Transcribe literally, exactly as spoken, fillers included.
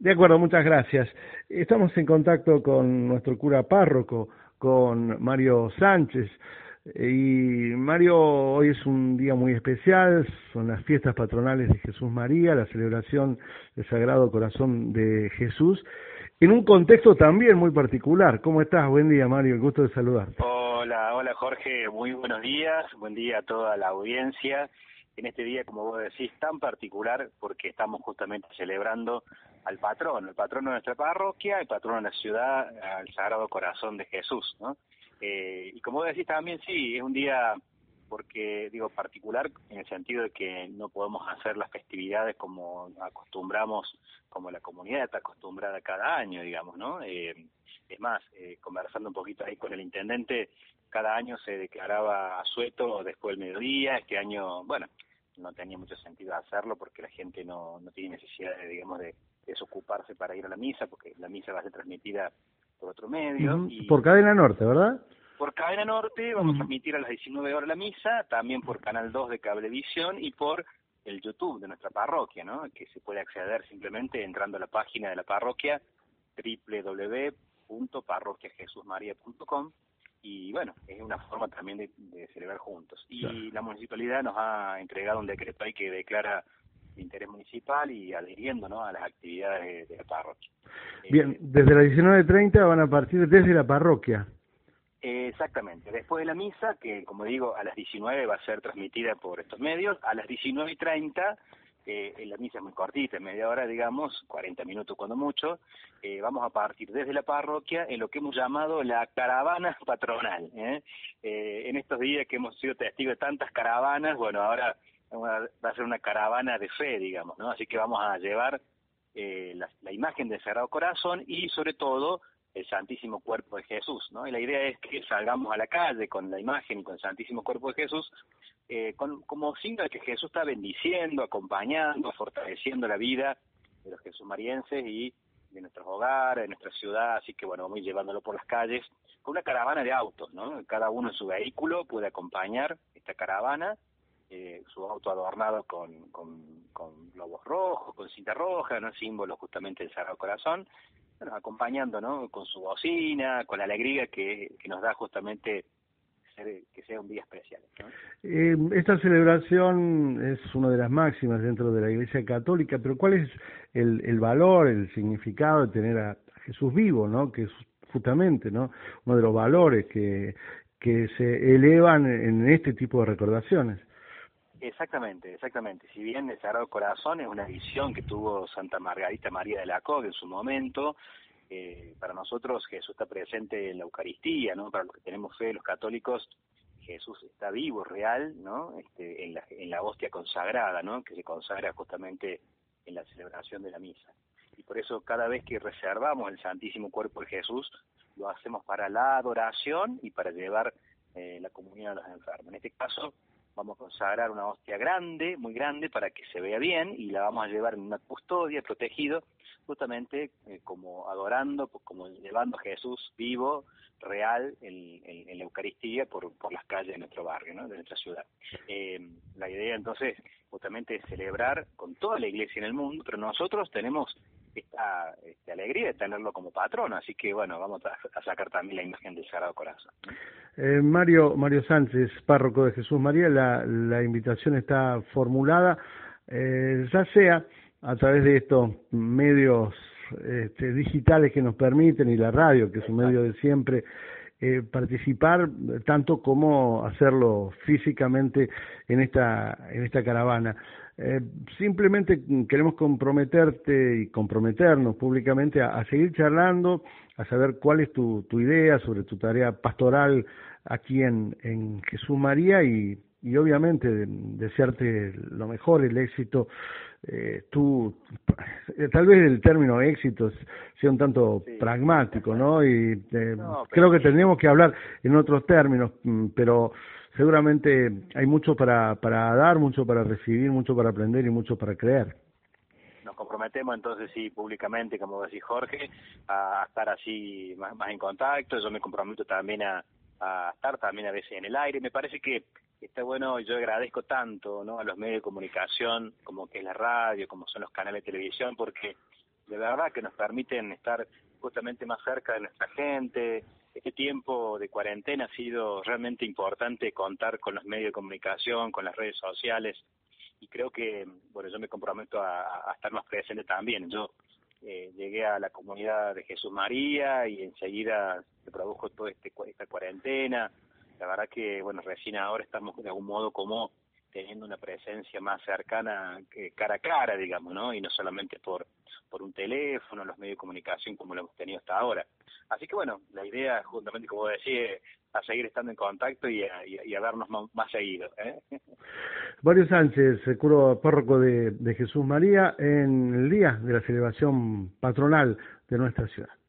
De acuerdo, muchas gracias. Estamos en contacto con nuestro cura párroco, con Mario Sánchez. Y Mario, hoy es un día muy especial, son las fiestas patronales de Jesús María, la celebración del Sagrado Corazón de Jesús, en un contexto también muy particular. ¿Cómo estás? Buen día, Mario, el gusto de saludarte. Hola, hola Jorge, muy buenos días, buen día a toda la audiencia. En este día, como vos decís, tan particular porque estamos justamente celebrando al patrono, el patrono de nuestra parroquia, el patrono de la ciudad, al Sagrado Corazón de Jesús, ¿no? Eh, y como vos decís también, sí, es un día, porque digo particular en el sentido de que no podemos hacer las festividades como acostumbramos, como la comunidad está acostumbrada cada año, digamos, ¿no? Eh, es más, eh, conversando un poquito ahí con el intendente, cada año se declaraba asueto después del mediodía. Este año, bueno, no tenía mucho sentido hacerlo porque la gente no, no tiene necesidad de, digamos, de desocuparse para ir a la misa, porque la misa va a ser transmitida por otro medio. Uh-huh. Y por Cadena Norte, ¿verdad? Por Cadena Norte vamos uh-huh. a transmitir a las diecinueve horas la misa, también por Canal dos de Cablevisión y por el YouTube de nuestra parroquia, ¿no? Que se puede acceder simplemente entrando a la página de la parroquia, doble u doble u doble u punto parroquia jesús maría punto com, y bueno, es una forma también de, de celebrar juntos. Y claro, la municipalidad nos ha entregado un decreto ahí que declara de interés municipal y adhiriendo, ¿no?, a las actividades de, de la parroquia. Bien, eh, desde las diecinueve treinta van a partir desde la parroquia. Eh, exactamente, después de la misa, que como digo, a las diecinueve va a ser transmitida por estos medios, a las diecinueve y treinta, eh, la misa es muy cortita, media hora, digamos, cuarenta minutos cuando mucho, eh, vamos a partir desde la parroquia en lo que hemos llamado la caravana patronal. ¿eh? Eh, en estos días que hemos sido testigos de tantas caravanas, bueno, ahora va a ser una caravana de fe, digamos, ¿no? Así que vamos a llevar eh, la, la imagen del Sagrado Corazón y sobre todo el Santísimo Cuerpo de Jesús, ¿no? Y la idea es que salgamos a la calle con la imagen y con el Santísimo Cuerpo de Jesús, eh, con, como signo de que Jesús está bendiciendo, acompañando, fortaleciendo la vida de los jesúsmarienses y de nuestros hogares, de nuestra ciudad. Así que bueno, vamos a ir llevándolo por las calles con una caravana de autos, ¿no? Cada uno en su vehículo puede acompañar esta caravana, eh, su auto adornado con, con, con globos rojos, con cinta roja, ¿no? Símbolo justamente del Sagrado Corazón. Bueno, acompañando, ¿no?, con su bocina, con la alegría que, que nos da justamente ser, que sea un día especial, ¿no? Eh, esta celebración es una de las máximas dentro de la Iglesia Católica, pero ¿cuál es el, el valor, el significado de tener a Jesús vivo, ¿no?, que es justamente, ¿no?, uno de los valores que, que se elevan en este tipo de recordaciones? Exactamente, exactamente. Si bien el Sagrado Corazón es una visión que tuvo Santa Margarita María de Alacoque en su momento, eh, para nosotros Jesús está presente en la Eucaristía, ¿no? Para los que tenemos fe, los católicos, Jesús está vivo, real, ¿no? Este, en la, en la hostia consagrada, ¿no?, que se consagra justamente en la celebración de la misa. Y por eso cada vez que reservamos el Santísimo Cuerpo de Jesús, lo hacemos para la adoración y para llevar eh, la comunión a los enfermos. En este caso, vamos a consagrar una hostia grande, muy grande, para que se vea bien, y la vamos a llevar en una custodia, protegido, justamente eh, como adorando, como llevando a Jesús vivo, real, en, en, en la Eucaristía por, por las calles de nuestro barrio, ¿no?, de nuestra ciudad. Eh, la idea entonces justamente es celebrar con toda la iglesia en el mundo, pero nosotros tenemos esta, esta alegría de tenerlo como patrono, así que bueno, vamos a, a sacar también la imagen del Sagrado Corazón. Eh, Mario Mario Sánchez, párroco de Jesús María, la, la invitación está formulada, eh, ya sea a través de estos medios este, digitales que nos permiten, y la radio, que es un medio de siempre, eh, participar, tanto como hacerlo físicamente en esta en esta caravana. Eh, simplemente queremos comprometerte y comprometernos públicamente a, a seguir charlando, a saber cuál es tu, tu idea sobre tu tarea pastoral aquí en, en Jesús María, y, y obviamente de, desearte lo mejor, el éxito. Eh, tú, tal vez el término éxito sea un tanto sí. pragmático, ¿no? Y eh, no, creo que tendríamos que hablar en otros términos, pero seguramente hay mucho para, para dar, mucho para recibir, mucho para aprender y mucho para creer. Nos comprometemos entonces, sí, públicamente, como decís Jorge, a estar así más, más en contacto. Yo me comprometo también a, a estar también a veces en el aire. Me parece que está bueno, yo agradezco tanto, ¿no?, a los medios de comunicación, como que es la radio, como son los canales de televisión, porque de verdad que nos permiten estar justamente más cerca de nuestra gente. Este tiempo de cuarentena ha sido realmente importante contar con los medios de comunicación, con las redes sociales, y creo que, bueno, yo me comprometo a, a estar más presente también. Yo eh, llegué a la comunidad de Jesús María y enseguida se produjo toda este, esta cuarentena. La verdad que, bueno, recién ahora estamos de algún modo como teniendo una presencia más cercana, eh, cara a cara, digamos, ¿no? Y no solamente por por un teléfono, los medios de comunicación como lo hemos tenido hasta ahora. Así que, bueno, la idea, justamente como decía, es a seguir estando en contacto y a, y a, y a vernos más, más seguido, ¿eh? Mario Sánchez, cura párroco de, de Jesús María, en el día de la celebración patronal de nuestra ciudad.